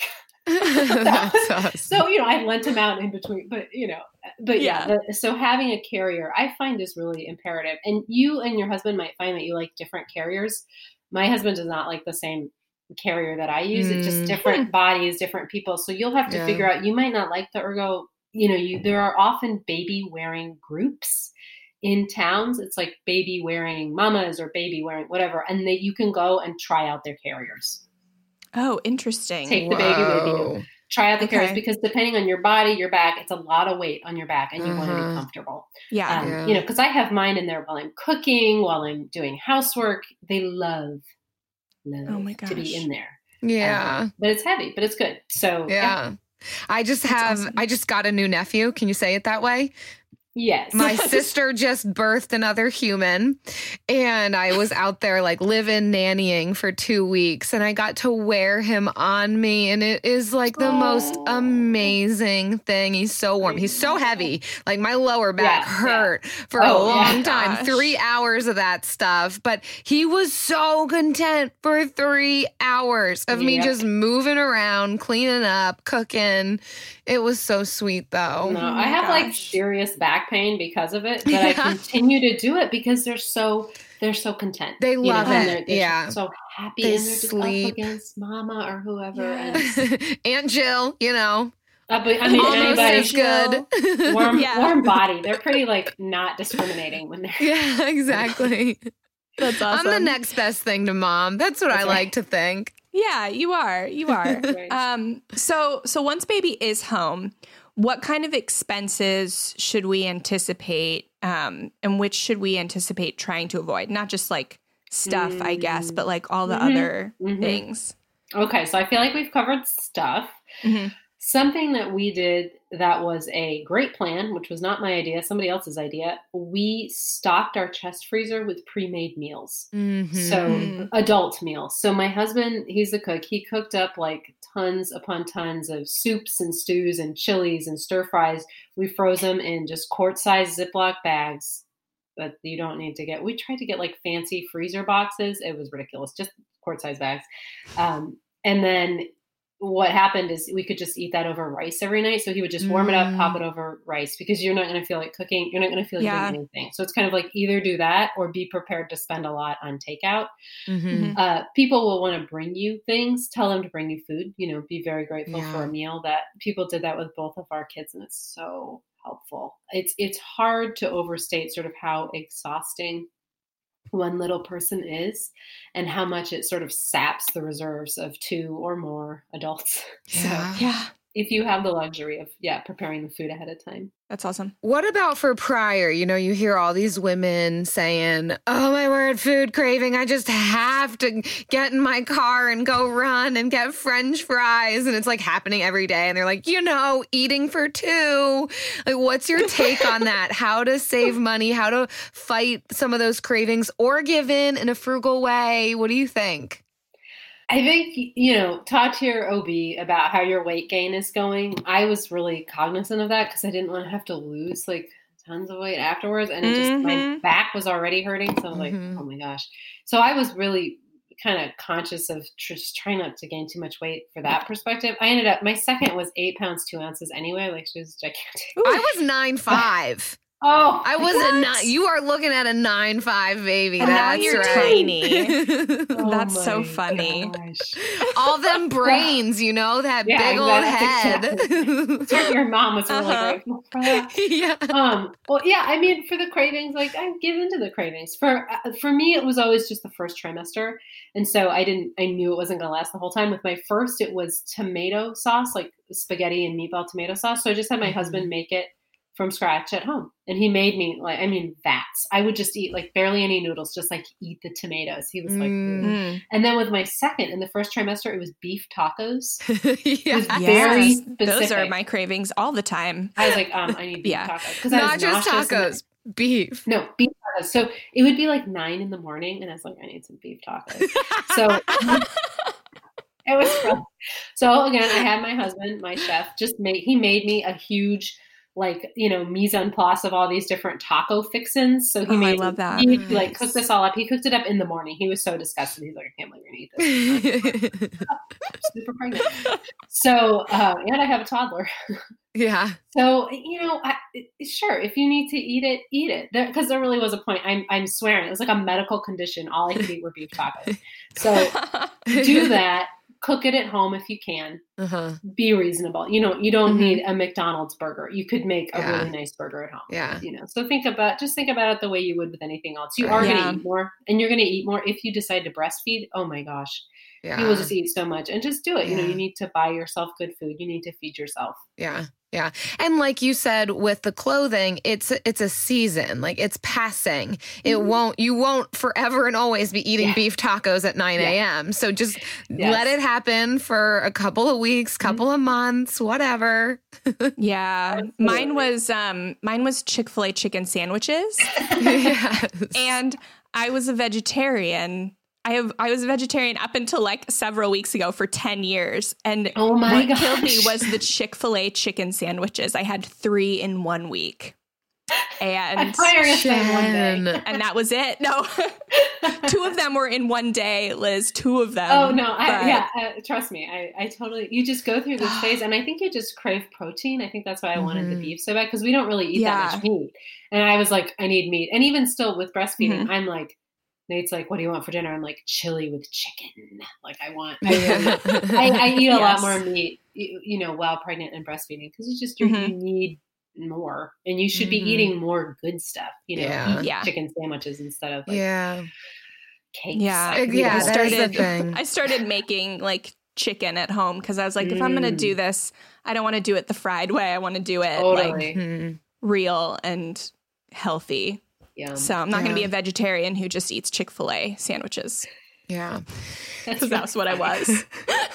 That's awesome. So, you know, I lent them out in between, but you know, but yeah, Yeah. the, so having a carrier, I find is really imperative. And you and your husband might find that you like different carriers. My husband does not like the same carrier that I use. It's just Mm. different bodies, different people. So you'll have to Yeah. figure out, you might not like the ergo, you know, you, there are often baby wearing groups in towns. It's like baby wearing mamas or baby wearing whatever. And that you can go and try out their carriers. Oh, interesting. Take the baby with you. Whoa. Try out the Okay. carriers because depending on your body, your back, it's a lot of weight on your back and you want to Uh-huh. be comfortable. Yeah. Um, Yeah. You know, because I have mine in there while I'm cooking, while I'm doing housework. They love, love Oh my to be gosh. in there. Yeah. Um, but it's heavy, but it's good. So Yeah. I just have, awesome. I just got a new nephew. Can you say it that way? yes. My sister just birthed another human, and I was out there like living nannying for two weeks, and I got to wear him on me, and it is like the most Aw. amazing thing. He's so warm. He's so heavy. Like my lower back Yeah, yeah. hurt for Oh, a yeah. long time, Gosh. three hours of that stuff. But he was so content for three hours of me Yep. just moving around, cleaning up, cooking. It was so sweet though. No, Oh I my have like gosh. serious back pain because of it, but I Yeah. continue to do it because they're so they're so content. They You know, love and it. They're, they're Yeah. so happy They and they're just sleep. up against mama or whoever. Yes. And Aunt Jill, you know, uh, but, I mean, almost anybody as good. warm, Yeah. warm body. They're pretty like not discriminating when they're. Yeah, exactly. That's awesome. I'm the next best thing to mom. That's what I That's like right. to think. Yeah, you are. You are. Right. um, so so once baby is home, what kind of expenses should we anticipate, um, and which should we anticipate trying to avoid? Not just like stuff, I guess, but like all the Mhm. other Mhm. things. Okay, so I feel like we've covered stuff. Mhm. Something that we did that was a great plan, which was not my idea, somebody else's idea. We stocked our chest freezer with pre-made meals. Mhm. So Mhm. adult meals. So my husband, he's the cook. He cooked up like tons upon tons of soups and stews and chilies and stir fries. We froze them in just quart-sized Ziploc bags that you don't need to get. We tried to get like fancy freezer boxes. It was ridiculous. Just quart-sized bags. Um, and then what happened is we could just eat that over rice every night. So he would just warm it up, Mm. pop it over rice because you're not going to feel like cooking. You're not going to feel like Yeah. doing anything. So it's kind of like either do that or be prepared to spend a lot on takeout. Mhm. Uh, people will want to bring you things. Tell them to bring you food. You know, be very grateful for Yeah. a meal. That people did that with both of our kids, and it's so helpful. It's it's hard to overstate sort of how exhausting one little person is, and how much it sort of saps the reserves of two or more adults. Yeah. So Yeah, if you have the luxury of yeah preparing the food ahead of time. that's awesome. What about for prior? You know, you hear all these women saying, oh my word, food craving. I just have to get in my car and go run and get French fries. And it's like happening every day. And they're like, you know, eating for two. Like, what's your take on that? How to save money, how to fight some of those cravings or give in in a frugal way? What do you think? I think, you know, talk to your O B about how your weight gain is going. I was really cognizant of that because I didn't want to have to lose like tons of weight afterwards. And it just, my Mhm. back was already hurting. So I was like, Mhm. oh my gosh. So I was really kind of conscious of tr- just trying not to gain too much weight for that perspective. I ended up, my second was eight pounds, two ounces anyway. Like she was gigantic. I was nine five. Oh, I was What? a nine. You are looking at a nine five baby. And now That's you're right. tiny. oh That's so my funny. gosh. All them brains, you know, that Yeah, big old exactly. So head. your mom was really Uh-huh. grateful for that. Yeah. um well yeah I mean for the cravings, like I give into the cravings for uh, for me it was always just the first trimester, and so I didn't I knew it wasn't going to last the whole time. With my first, it was tomato sauce, like spaghetti and meatball tomato sauce, so I just had my Mhm. husband make it from scratch at home. And he made me like, I mean, vats. I would just eat like barely any noodles, just like eat the tomatoes. He was like, Mm. Mm. and then with my second, in the first trimester, it was beef tacos. Yeah. It was very Yes. specific. Those are my cravings all the time. I was like, um, I need beef Yeah. tacos. Because I Not was just nauseous and tacos, beef. No, beef tacos. So it would be like nine in the morning, and I was like, I need some beef tacos. So it was rough. So again, I had my husband, my chef, just make he made me a huge, like, you know, mise en place of all these different taco fixins. So he Oh, I made love that. He, he, like Nice. cooked this all up. He cooked it up in the morning. He was so disgusted. He's like, I can't believe you're gonna eat this. I'm super pregnant. So uh, and I have a toddler. Yeah. So, you know, I, it- sure, if you need to eat it, eat it. Because there, there really was a point. I'm, I'm swearing. It was like a medical condition. All I could eat were beef tacos. So do that. Cook it at home if you can. Uh-huh. Be reasonable. You know, you don't Mhm. need a McDonald's burger. You could make a Yeah. really nice burger at home. Yeah. You know, so think about, just think about it the way you would with anything else. You are Yeah. going to eat more, and you're going to eat more if you decide to breastfeed. Oh my gosh. Yeah. You will just eat so much, and just do it. You know, Yeah. you need to buy yourself good food. You need to feed yourself. Yeah. Yeah. And like you said with the clothing, it's it's a season. Like it's passing. It Mhm. won't you won't forever and always be eating Yeah. beef tacos at nine a.m. So just Yes. let it happen for a couple of weeks, couple of months, whatever. Yeah. Mine was um mine was Chick-fil-A chicken sandwiches. Yes. And I was a vegetarian. I have I was a vegetarian up until like several weeks ago for ten years. And Oh my what killed me gosh. was the Chick-fil-A chicken sandwiches. I had three in one week. I And thought you were gonna say one Jen. day. and that was it. No. Two of them were in one day, Liz. Two of them. Oh no! I, But- yeah, uh, trust me. I, I totally. You just go through this phase, and I think you just crave protein. I think that's why I wanted the Mhm. beef so bad, because we don't really eat Yeah. that much meat. And I was like, I need meat. And even still with breastfeeding, Mhm. I'm like, Nate's like, what do you want for dinner? I'm like, chili with chicken. Like I want. I, Yeah. I, I eat a lot Yes. more meat, you, you know, while pregnant and breastfeeding, because you just you Mhm. you need more, and you should Mhm. be eating more good stuff. You know, Yeah. eat Yeah. chicken sandwiches instead of like Yeah. cakes. Yeah. I could eat Yeah, a whole- that is the started- thing. I started making like chicken at home because I was like, if I'm going to Mm. do this, I don't want to do it the fried way. I want to do it like Totally. Mhm. real and healthy. Yeah. So I'm not going to be Yeah. a vegetarian who just eats Chick-fil-A sandwiches Yeah. because that's what I was.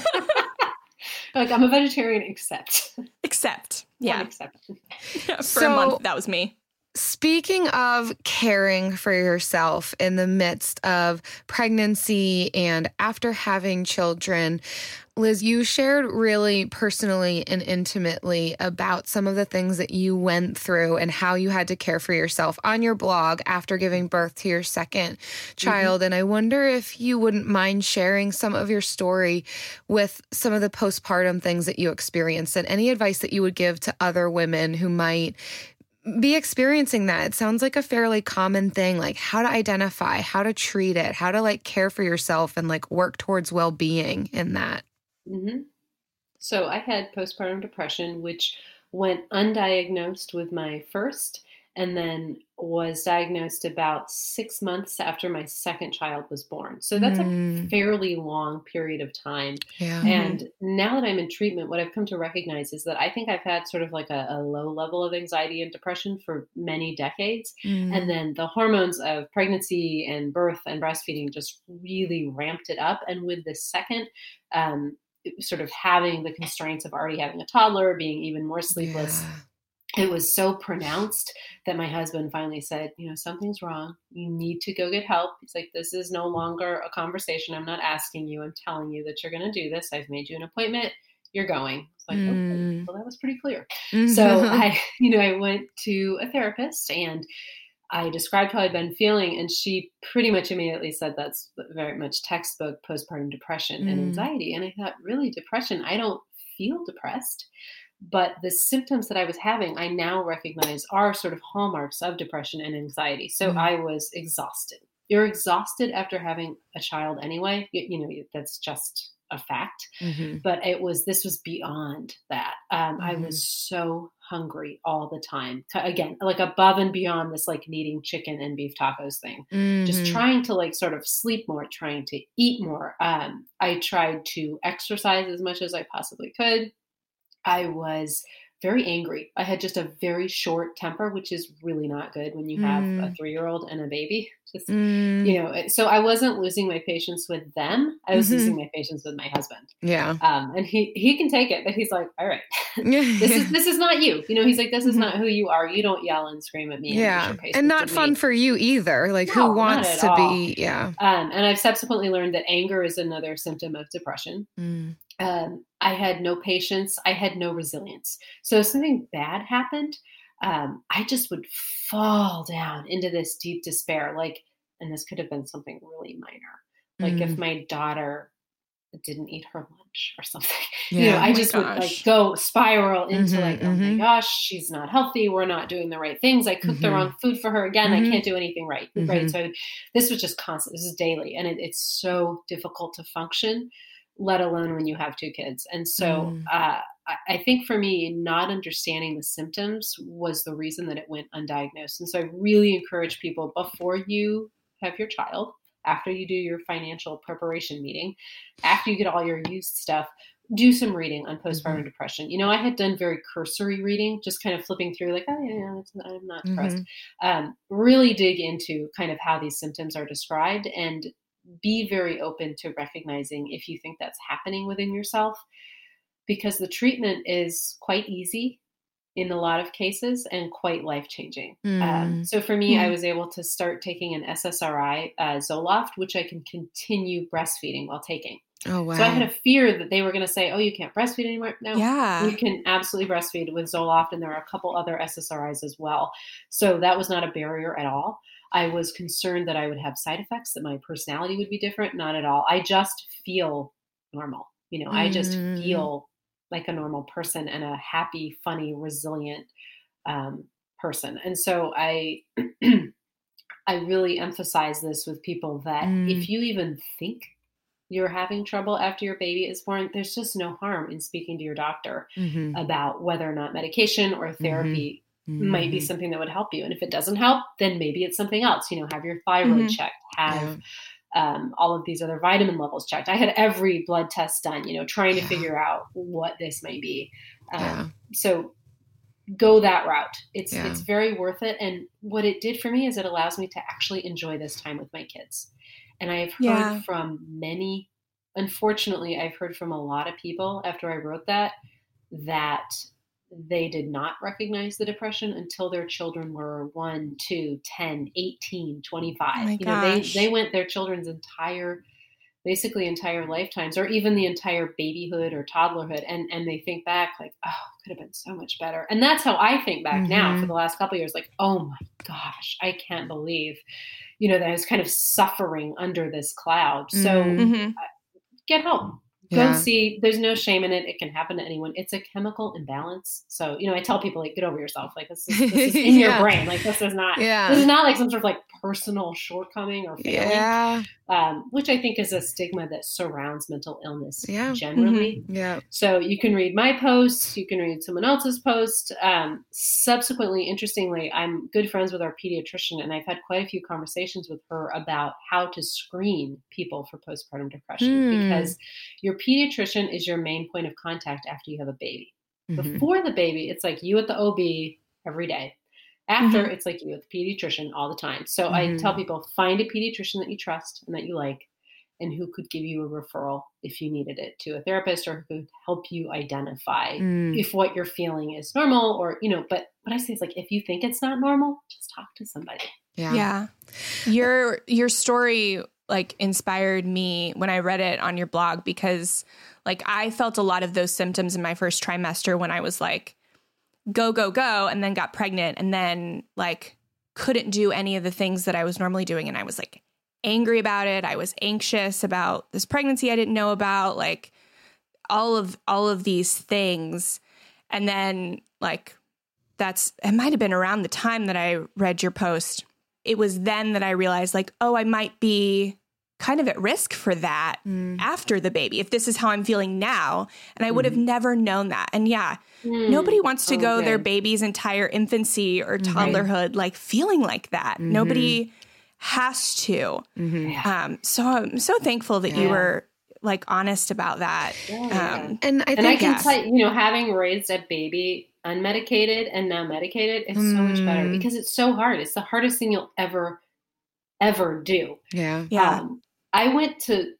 Like I'm a vegetarian, except Except, one yeah, exception. for So- a month that was me. Speaking of caring for yourself in the midst of pregnancy and after having children, Liz, you shared really personally and intimately about some of the things that you went through and how you had to care for yourself on your blog after giving birth to your second child. And I wonder if you wouldn't mind sharing some of your story with some of the postpartum things that you experienced and any advice that you would give to other women who might be experiencing that. It sounds like a fairly common thing, like how to identify, how to treat it, how to like care for yourself and like work towards well-being in that. hmm So I had postpartum depression, which went undiagnosed with my first, and then was diagnosed about six months after my second child was born. So that's a Mm. fairly long period of time. Yeah. And now that I'm in treatment, what I've come to recognize is that I think I've had sort of like a, a low level of anxiety and depression for many decades. Mm. And then the hormones of pregnancy and birth and breastfeeding just really ramped it up. And with the second, um, sort of having the constraints of already having a toddler, being even more sleepless, Yeah. it was so pronounced that my husband finally said, you know, something's wrong. You need to go get help. He's like, this is no longer a conversation. I'm not asking you. I'm telling you that you're going to do this. I've made you an appointment. You're going. It's like, Mm. okay, well, that was pretty clear. So I, you know, I went to a therapist and I described how I'd been feeling, and she pretty much immediately said that's very much textbook postpartum depression and Mm. anxiety. And I thought, really, depression? I don't feel depressed. But the symptoms that I was having, I now recognize are sort of hallmarks of depression and anxiety. So Mm. I was exhausted. You're exhausted after having a child anyway. You, you know, that's just a fact. Mhm. But it was, this was beyond that. Um, I Mhm. was so hungry all the time. Ca- Again, like above and beyond this, like needing chicken and beef tacos thing. Just Mhm. trying to like sort of sleep more, trying to eat more. Um, I tried to exercise as much as I possibly could. I was very angry. I had just a very short temper, which is really not good when you have mm. a three-year-old and a baby. Just, mm. you know, so I wasn't losing my patience with them. I was mm-hmm. losing my patience with my husband. Yeah. Um, and he, he can take it, but he's like, all right, this is, this is not you. You know, he's like, this is not who you are. You don't yell and scream at me. Yeah. And, and not fun me. for you either. Like no, who wants to all. be, yeah. Um, and I've subsequently learned that anger is another symptom of depression. Mm. Um, I had no patience. I had no resilience. So if something bad happened, um, I just would fall down into this deep despair. Like, and this could have been something really minor. Like mm. if my daughter didn't eat her lunch or something, yeah. you know, I oh just would like go spiral into mm-hmm, like, oh mm-hmm. my gosh, she's not healthy. We're not doing the right things. I cooked mm-hmm. the wrong food for her again. Mm-hmm. I can't do anything right. Mm-hmm. Right. So this was just constant. This is daily. And it, it's so difficult to function, let alone when you have two kids. And so mm. uh, I think for me, not understanding the symptoms was the reason that it went undiagnosed. And so I really encourage people before you have your child, after you do your financial preparation meeting, after you get all your used stuff, do some reading on postpartum mm-hmm. depression. You know, I had done very cursory reading, just kind of flipping through like, oh yeah, yeah I'm not depressed. Mm-hmm. Um, really dig into kind of how these symptoms are described and be very open to recognizing if you think that's happening within yourself, because the treatment is quite easy in a lot of cases and quite life-changing. Mm. Um, so for me, mm. I was able to start taking an S S R I, uh, Zoloft, which I can continue breastfeeding while taking. Oh, wow. So I had a fear that they were going to say, oh, you can't breastfeed anymore. No, yeah. you can absolutely breastfeed with Zoloft. And there are a couple other S S R Is as well. So that was not a barrier at all. I was concerned that I would have side effects, that my personality would be different. Not at all. I just feel normal. You know, mm. I just feel like a normal person and a happy, funny, resilient um, person. And so I, I really emphasize this with people that mm. if you even think you're having trouble after your baby is born, there's just no harm in speaking to your doctor mm-hmm. about whether or not medication or therapy mm-hmm. might be something that would help you. And if it doesn't help, then maybe it's something else. You know, have your thyroid mm-hmm. checked, have yeah. um, all of these other vitamin levels checked. I had every blood test done, you know, trying to yeah. figure out what this may be. Um, yeah. So go that route. It's yeah. it's very worth it. And what it did for me is it allows me to actually enjoy this time with my kids. And I have heard yeah. from many, unfortunately, I've heard from a lot of people after I wrote that, that they did not recognize the depression until their children were one, two, ten, eighteen, twenty-five. Oh my you know, they, they went their children's entire, basically entire lifetimes, or even the entire babyhood or toddlerhood. And, and they think back like, oh, it could have been so much better. And that's how I think back mm-hmm. now for the last couple of years, like, oh my gosh, I can't believe, you know, that I was kind of suffering under this cloud. So mm-hmm. uh, get help. Yeah. Go see, there's no shame in it. It can happen to anyone. It's a chemical imbalance. So, you know, I tell people like, get over yourself. Like this is, this is in yeah. your brain. Like this is not, yeah. this is not like some sort of like personal shortcoming or failing, yeah. um, which I think is a stigma that surrounds mental illness yeah. generally. Mm-hmm. Yeah. So you can read my post, you can read someone else's post. Um, subsequently, interestingly, I'm good friends with our pediatrician, and I've had quite a few conversations with her about how to screen people for postpartum depression mm. because your pediatrician is your main point of contact after you have a baby. Mm-hmm. Before the baby, it's like you at the O B every day. After, mm-hmm. it's like you at the pediatrician all the time. So mm-hmm. I tell people, find a pediatrician that you trust and that you like, and who could give you a referral if you needed it to a therapist, or who could help you identify mm. if what you're feeling is normal, or, you know, but what I say is like, if you think it's not normal, just talk to somebody. Yeah. Yeah. Your, your story like inspired me when I read it on your blog, because like I felt a lot of those symptoms in my first trimester when I was like, go, go, go, and then got pregnant, and then like couldn't do any of the things that I was normally doing. And I was like angry about it. I was anxious about this pregnancy I didn't know about, like all of, all of these things. And then like, that's, it might've been around the time that I read your post. It was then that I realized like, oh, I might be kind of at risk for that mm. after the baby, if this is how I'm feeling now. And I would have mm. never known that. And yeah, mm. nobody wants to oh, go good. their baby's entire infancy or toddlerhood right. like feeling like that. Mm-hmm. Nobody has to. Mm-hmm. Um, so I'm so thankful that yeah. you were like honest about that. Yeah, um, and I think and I can yes. tell you, you know, having raised a baby unmedicated and now medicated, it's mm. so much better because it's so hard. It's the hardest thing you'll ever, ever do. Yeah. Yeah. Um, I went to,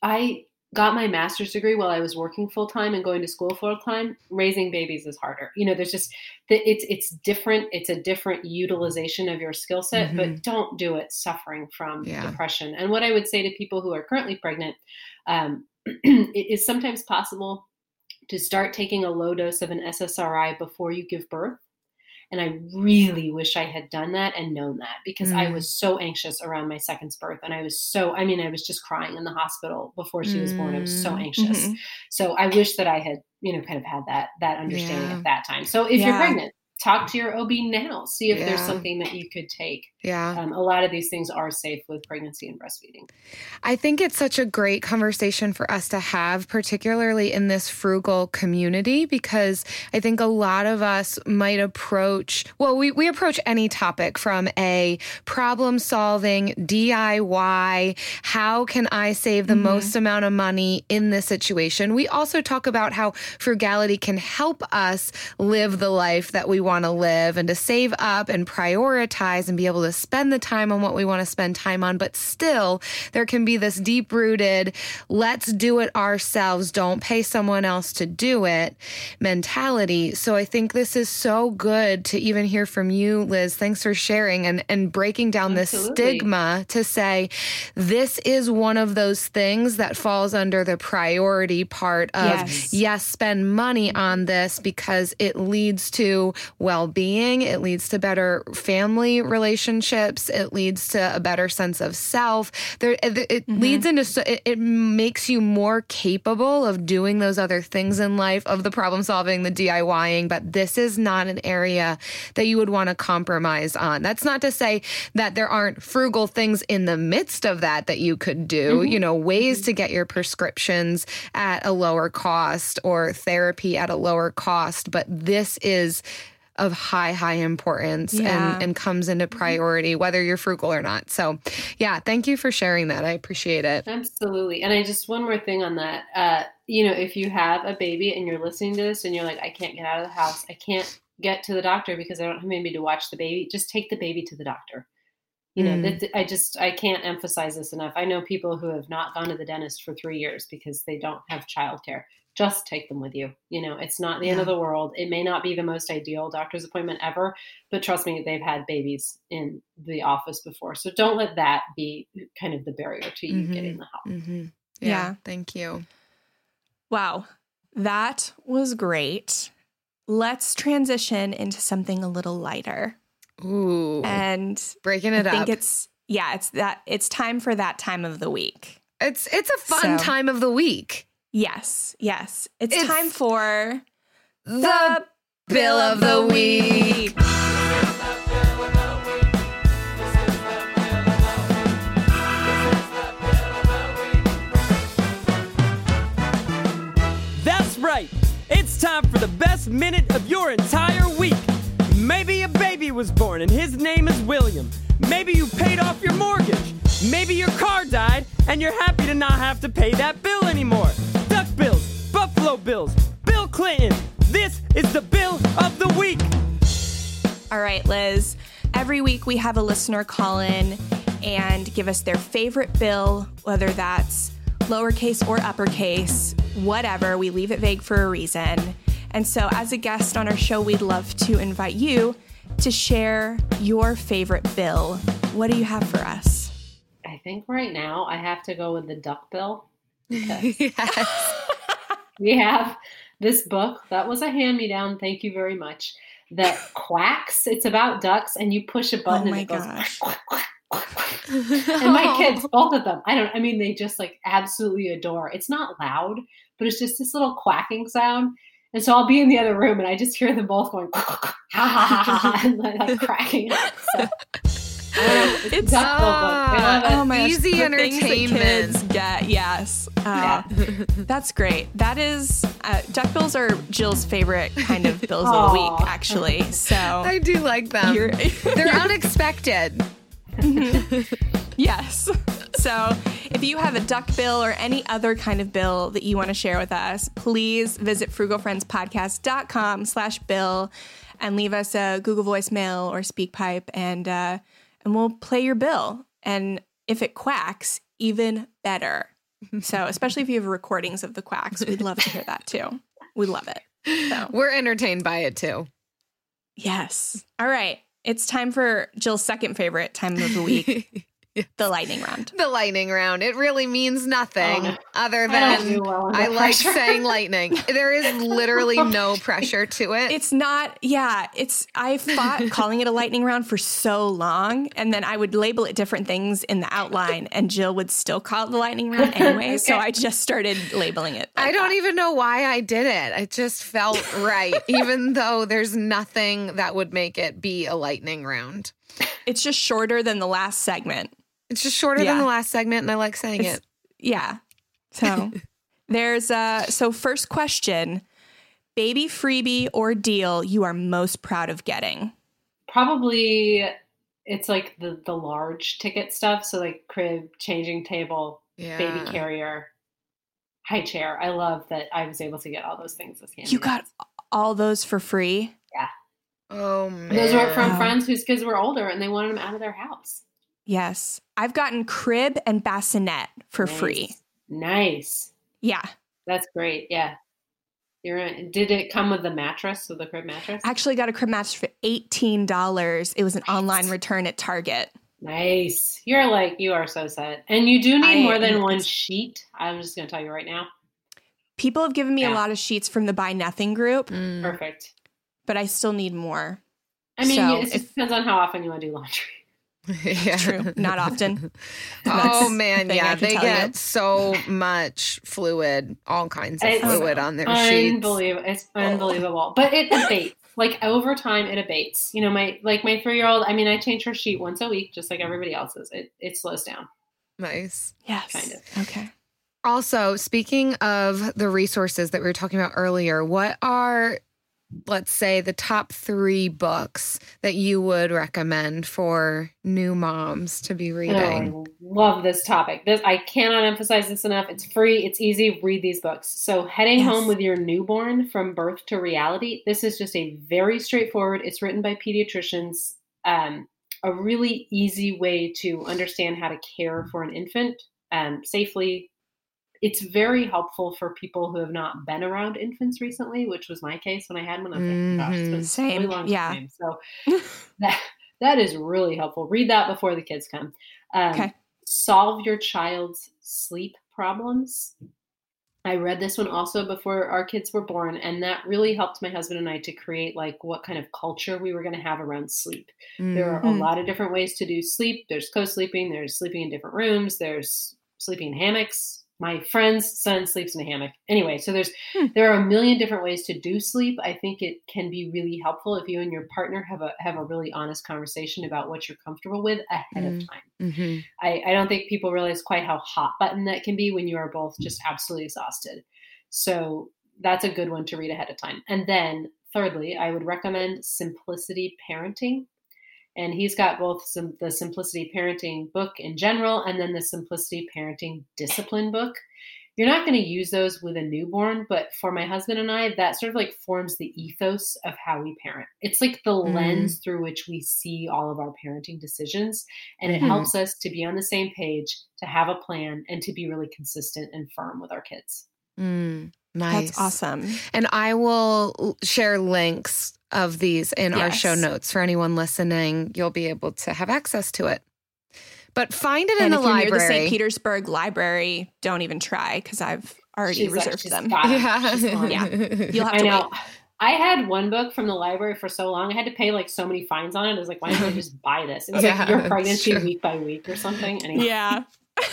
I got my master's degree while I was working full time and going to school full time. Raising babies is harder. You know, there's just, it's, it's different. It's a different utilization of your skill set, mm-hmm. but don't do it suffering from yeah. depression. And what I would say to people who are currently pregnant, um, it is sometimes possible to start taking a low dose of an S S R I before you give birth. And I really wish I had done that and known that because mm. I was so anxious around my second's birth. And I was so, I mean, I was just crying in the hospital before she was mm. born. I was so anxious. Mm-hmm. So I wish that I had, you know, kind of had that, that understanding yeah. at that time. So if yeah. you're pregnant, talk to your O B now, see if yeah. there's something that you could take. Yeah. Um, a lot of these things are safe with pregnancy and breastfeeding. I think it's such a great conversation for us to have, particularly in this frugal community, because I think a lot of us might approach, well, we, we approach any topic from a problem solving, D I Y, how can I save the mm-hmm. most amount of money in this situation? We also talk about how frugality can help us live the life that we want to live and to save up and prioritize and be able to spend the time on what we want to spend time on. But still, there can be this deep-rooted, let's do it ourselves, don't pay someone else to do it mentality. So I think this is so good to even hear from you, Liz. Thanks for sharing and, and breaking down Absolutely. This stigma to say this is one of those things that falls under the priority part of, yes, yes spend money on this because it leads to well-being, it leads to better family relationships, it leads to a better sense of self. There, it, it mm-hmm. leads into, it, it makes you more capable of doing those other things in life, of the problem solving, the DIYing, but this is not an area that you would want to compromise on. That's not to say that there aren't frugal things in the midst of that that you could do, mm-hmm. you know, ways mm-hmm. to get your prescriptions at a lower cost or therapy at a lower cost, but this is of high, high importance yeah. and, and comes into priority, whether you're frugal or not. So yeah, thank you for sharing that. I appreciate it. Absolutely. And I just, one more thing on that, uh, you know, if you have a baby and you're listening to this and you're like, I can't get out of the house, I can't get to the doctor because I don't have anybody to watch the baby, just take the baby to the doctor. You know, mm. that, I just, I can't emphasize this enough. I know people who have not gone to the dentist for three years because they don't have childcare. Just take them with you. You know, it's not the yeah. end of the world. It may not be the most ideal doctor's appointment ever, but trust me, they've had babies in the office before. So don't let that be kind of the barrier to you mm-hmm. getting the help. Mm-hmm. Yeah, yeah. Thank you. Wow. That was great. Let's transition into something a little lighter. Ooh. And breaking it I up. think it's, yeah, it's that it's time for that time of the week. It's, it's a fun so, time of the week. Yes, yes. It's, it's time for the, the Bill of the Week. That's right. It's time for the best minute of your entire week. Maybe a baby was born and his name is William. Maybe you paid off your mortgage. Maybe your car died and you're happy to not have to pay that bill anymore. Duck bills, Buffalo Bills, Bill Clinton. This is the Bill of the Week. All right, Liz. Every week we have a listener call in and give us their favorite bill, whether that's lowercase or uppercase, whatever. We leave it vague for a reason. And so as a guest on our show, we'd love to invite you to share your favorite bill. What do you have for us? I think right now I have to go with the duck bill. Yes. We have this book that was a hand-me-down. Thank you very much. That quacks. It's about ducks, and you push a button oh and it goes gosh. quack, quack, quack, quack. And my kids, both of them, I don't. I mean, they just like absolutely adore. It's not loud, but it's just this little quacking sound. And so I'll be in the other room, and I just hear them both going ha ha ha ha, and like, like cracking up. So. Um, it's it's uh, oh my easy gosh, entertainment. Kids get yes, uh, yeah. That's great. That is uh, duck bills are Jill's favorite kind of bills of the week, actually. So I do like them. They're unexpected. Yes. So If you have a duck bill or any other kind of bill that you want to share with us, please visit frugalfriendspodcast.com slash bill and leave us a Google voicemail or SpeakPipe, and uh, and we'll play your bill. And if it quacks, even better. So especially if you have recordings of the quacks, we'd love to hear that too. We love it. So. We're entertained by it too. Yes. All right. It's time for Jill's second favorite time of the week. The lightning round. The lightning round. It really means nothing oh, other I than well I like pressure. saying lightning. There is literally no pressure to it. It's not, yeah, it's, I fought calling it a lightning round for so long, and then I would label it different things in the outline, and Jill would still call it the lightning round anyway, okay. So I just started labeling it. Like I don't that. even know why I did it. It just felt right, even though there's nothing that would make it be a lightning round. It's just shorter than the last segment. It's just shorter Yeah. than the last segment, and I like saying It's, it. Yeah. So there's uh so first question, baby freebie or deal you are most proud of getting? Probably it's like the, the large ticket stuff. So like crib, changing table, Yeah. baby carrier, high chair. I love that I was able to get all those things as candy. You got all those for free? Oh, man. Those were from Wow. friends whose kids were older and they wanted them out of their house. Yes. I've gotten crib and bassinet for Nice. free. Nice. Yeah. That's great. Yeah. You're in, did it come with the mattress, with the crib mattress? I actually got a crib mattress for eighteen dollars. It was an Nice. online return at Target. Nice. You're like, you are so set. And you do need I- more than one sheet. I'm just going to tell you right now. People have given me a Yeah. lot of sheets from the Buy Nothing group, Mm. Perfect. but I still need more. I mean, So it just if- depends on how often you want to do laundry. Yeah. True. Not often. Oh, That's man. the thing I Yeah. can They tell get you. so much fluid, all kinds of It's fluid on their sheets. Unbelievable. It's unbelievable. But it abates. Like over time, it abates. You know, my like my three year old. I mean, I change her sheet once a week, just like everybody else's. It it slows down. Nice. Yes. Kind of. Okay. Also, speaking of the resources that we were talking about earlier, what are, let's say, the top three books that you would recommend for new moms to be reading? Oh, I love this topic. This I cannot emphasize this enough. It's free. It's easy. Read these books. So, Heading Yes. Home with Your Newborn: From Birth to Reality. This is just a very straightforward. It's written by pediatricians. Um, a really easy way to understand how to care for an infant um, safely. It's very helpful for people who have not been around infants recently, which was my case when I had one. I was like, gosh, it's been a Same. really long Yeah. time. So that that is really helpful. Read that before the kids come. Um, Okay. Solve Your Child's Sleep Problems. I read this one also before our kids were born, and that really helped my husband and I to create like what kind of culture we were going to have around sleep. There are a Mm. lot of different ways to do sleep. There's co-sleeping, there's sleeping in different rooms, there's sleeping in hammocks. My friend's son sleeps in a hammock. Anyway, so there's Hmm. there are a million different ways to do sleep. I think it can be really helpful if you and your partner have a have a really honest conversation about what you're comfortable with ahead Mm. of time. Mm-hmm. I, I don't think people realize quite how hot button that can be when you are both just absolutely exhausted. So that's a good one to read ahead of time. And then thirdly, I would recommend Simplicity Parenting. And he's got both some, the Simplicity Parenting book in general and then the Simplicity Parenting Discipline book. You're not going to use those with a newborn, but for my husband and I, that sort of like forms the ethos of how we parent. It's like the Mm. lens through which we see all of our parenting decisions. And it Mhm. helps us to be on the same page, to have a plan, and to be really consistent and firm with our kids. Mm, nice. That's awesome. And I will l- share links of these in our show Yes. notes for anyone listening. You'll be able to have access to it. But find it in And the if you're library. near the Saint Petersburg Library, don't even try because I've already She's like, reserved she's them. got 'em. Yeah. She's on it. Yeah. You'll have I to know. wait. I had one book from the library for so long. I had to pay like so many fines on it. I was like, why don't I just buy this? It was Yeah, like your that's pregnancy true. week by week or something. Anyway. Yeah.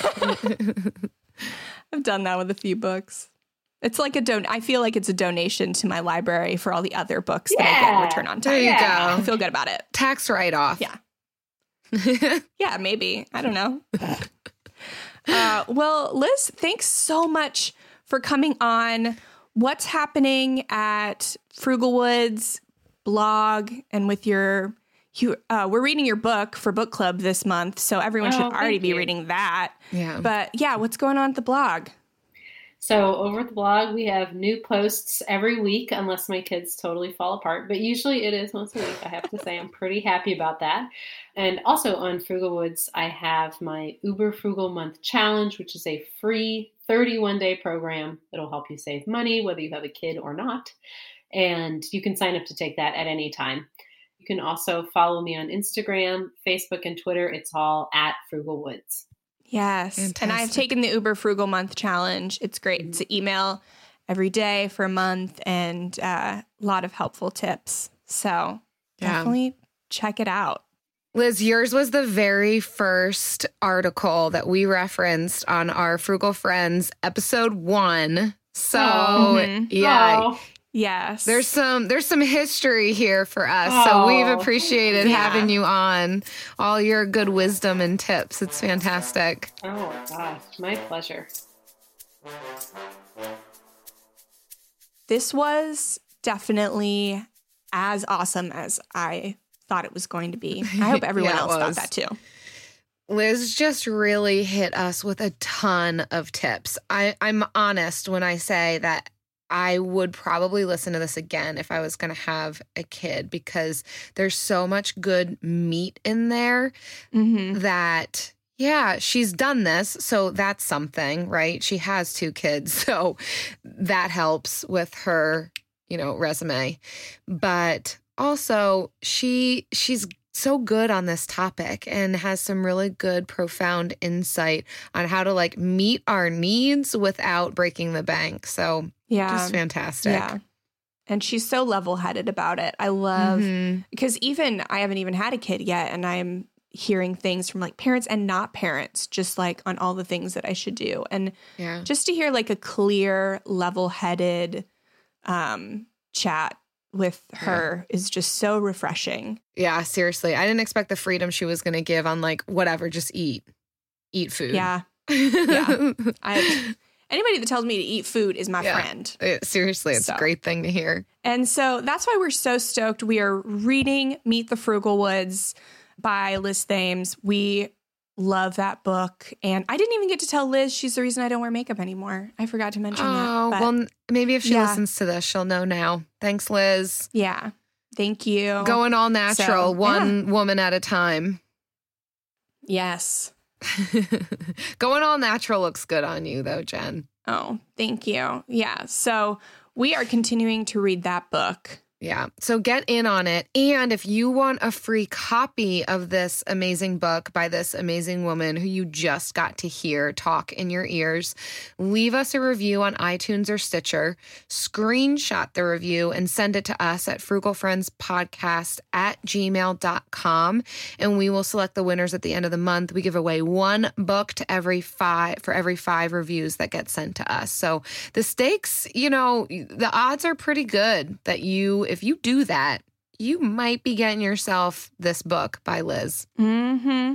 I've done that with a few books. It's like a don. I feel like it's a donation to my library for all the other books that I get Yeah. in return on There time. you Yeah. I go. feel good about it. Tax write-off. Yeah. Yeah, maybe. I don't know. uh, well, Liz, thanks so much for coming on. What's happening at Frugal Woods blog and with your you uh, we're reading your book for book club this month, so everyone Oh, should already thank be you. reading that. Yeah. But yeah, what's going on at the blog? So over at the blog, we have new posts every week, unless my kids totally fall apart. But usually it is once a week. I have to say I'm pretty happy about that. And also on Frugal Woods, I have my Uber Frugal Month Challenge, which is a free thirty-one day program that'll help you save money, whether you have a kid or not. And you can sign up to take that at any time. You can also follow me on Instagram, Facebook, and Twitter. It's all at Frugal Woods. Yes. Fantastic. And I've taken the Uber Frugal Month Challenge. It's great. It's an email every day for a month and a uh, lot of helpful tips. So Yeah. definitely check it out. Liz, yours was the very first article that we referenced on our Frugal Friends episode one. So, Oh. Mhm. yeah. Oh, Yes. There's some there's some history here for us. So we've Oh, appreciated yeah. having you on, all your good wisdom and tips. It's fantastic. oh my gosh, my pleasure. This was definitely as awesome as I thought it was going to be. I hope everyone Yeah, it else thought was. that too. Liz just really hit us with a ton of tips. I, I'm honest when I say that I would probably listen to this again if I was going to have a kid, because there's so much good meat in there Mm-hmm. that, yeah, she's done this. So that's something, right? She has two kids. So that helps with her, you know, resume. But also she she's so good on this topic and has some really good, profound insight on how to like meet our needs without breaking the bank. So Yeah. just fantastic. Yeah. And she's so level-headed about it. I love Mhm. because even I haven't even had a kid yet, and I'm hearing things from like parents and not parents, just like on all the things that I should do. And Yeah. just to hear like a clear, level-headed um, chat with her is just so refreshing. Yeah, seriously. I didn't expect the freedom she was going to give on like whatever, just eat. Eat food. Yeah. yeah. I anybody that tells me to eat food is my Yeah. friend. Seriously, it's So. a great thing to hear. And so that's why we're so stoked. We are reading Meet the Frugal Woods by Liz Thames. We love that book. And I didn't even get to tell Liz she's the reason I don't wear makeup anymore. I forgot to mention Oh, that. but well, maybe if she Yeah. listens to this, she'll know now. Thanks, Liz. yeah. Thank you. Going all natural, So, one woman at a time. Yes. Going all natural looks good on you, though, Jen. Oh, thank you. Yeah. So we are continuing to read that book. Yeah. So get in on it. And if you want a free copy of this amazing book by this amazing woman who you just got to hear talk in your ears, leave us a review on iTunes or Stitcher, screenshot the review and send it to us at frugalfriendspodcast at gmail dot com. And we will select the winners at the end of the month. We give away one book to every five for every five reviews that get sent to us. So the stakes, you know, the odds are pretty good that you, if you do that, you might be getting yourself this book by Liz. Mm-hmm.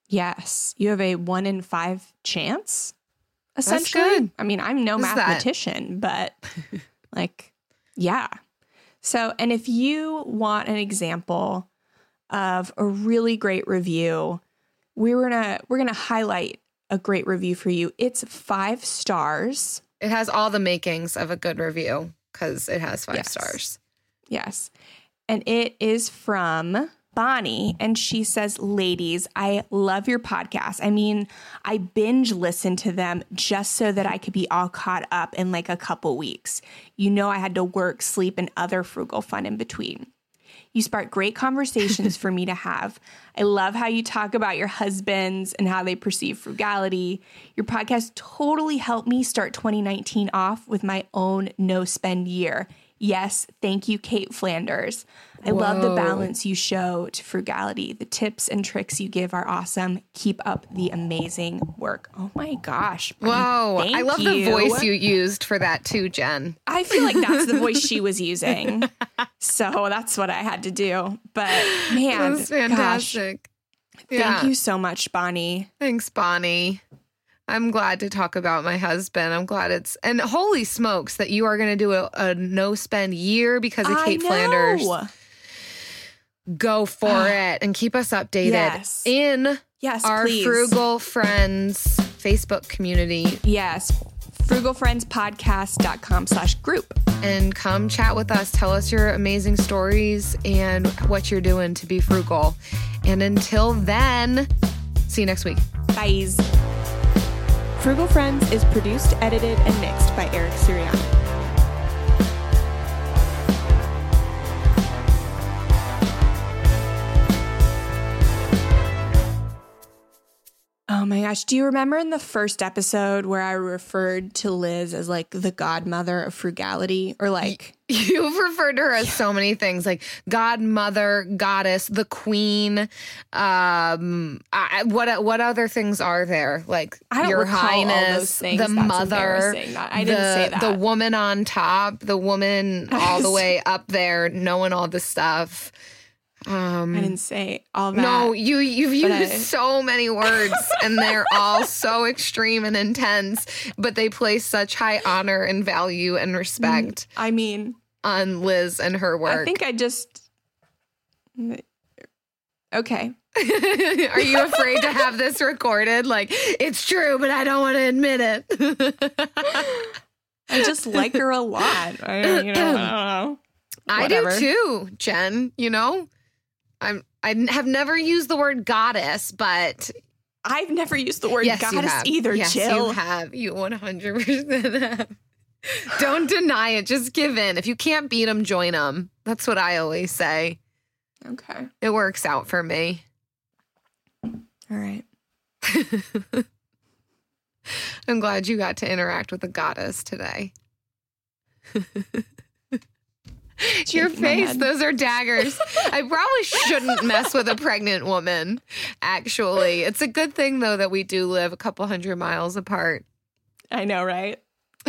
Yes. You have a one in five chance, essentially. good. I mean, I'm no What's that? mathematician, but like, yeah. So, and if you want an example of a really great review, we're gonna we're gonna highlight a great review for you. It's five stars. It has all the makings of a good review because it has five Yes. stars. Yes. And it is from Bonnie. And she says, ladies, I love your podcast. I mean, I binge listened to them just so that I could be all caught up in like a couple weeks. You know, I had to work, sleep, and other frugal fun in between. You spark great conversations for me to have. I love how you talk about your husbands and how they perceive frugality. Your podcast totally helped me start twenty nineteen off with my own no spend year. Yes, thank you, Kate Flanders. I love the Whoa. balance you show to frugality. The tips and tricks you give are awesome. Keep up the amazing work. Oh my gosh. Bonnie, Whoa. thank I love you. the voice you used for that too, Jen. I feel like that's the voice she was using. So that's what I had to do. But man, That's gosh, fantastic. thank you so much, Bonnie. Thanks, Bonnie. I'm glad to talk about my husband. I'm glad it's, and holy smokes that you are going to do a, a no spend year because of Kate I know. Flanders. go for it and keep us updated Yes. in Yes, our please. Frugal Friends Facebook community. Yes. frugalfriendspodcast.com slash group. And come chat with us. Tell us your amazing stories and what you're doing to be frugal. And until then, see you next week. Bye. Frugal Friends is produced, edited, and mixed by Eric Sirianni. Oh my gosh. Do you remember in the first episode where I referred to Liz as like the godmother of frugality? Or like, You've referred to her as so many things, like godmother, goddess, the queen. Um, I, what what other things are there? Like I don't your recall all highness, those things. the That's mother. embarrassing. That- I didn't the, say that. The woman on top, the woman all the way up there, knowing all the stuff. Um, I didn't say all that. No, you you've used I- so many words, and they're all so extreme and intense, but they place such high honor and value and respect I mean, on Liz and her work. I think I just. Okay. Are you afraid to have this recorded? Like, it's true, but I don't want to admit it. I just like her a lot. I, you know, I don't know. I do Whatever. too, Jen. You know, I'm I have never used the word goddess, but I've never used the word yes, you goddess have. either, yes, Jill. you have. You one hundred percent have. Don't deny it. Just give in. If you can't beat them, join them. That's what I always say. Okay. It works out for me. All right. I'm glad you got to interact with a goddess today. Your Shaking my face, head. those are daggers. I probably shouldn't mess with a pregnant woman, actually. It's a good thing, though, that we do live a couple hundred miles apart. I know, right?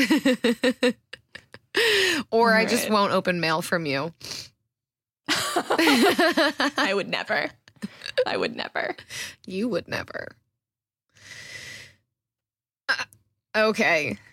Or All I just right. won't open mail from you. I would never. I would never. You would never. Uh, okay.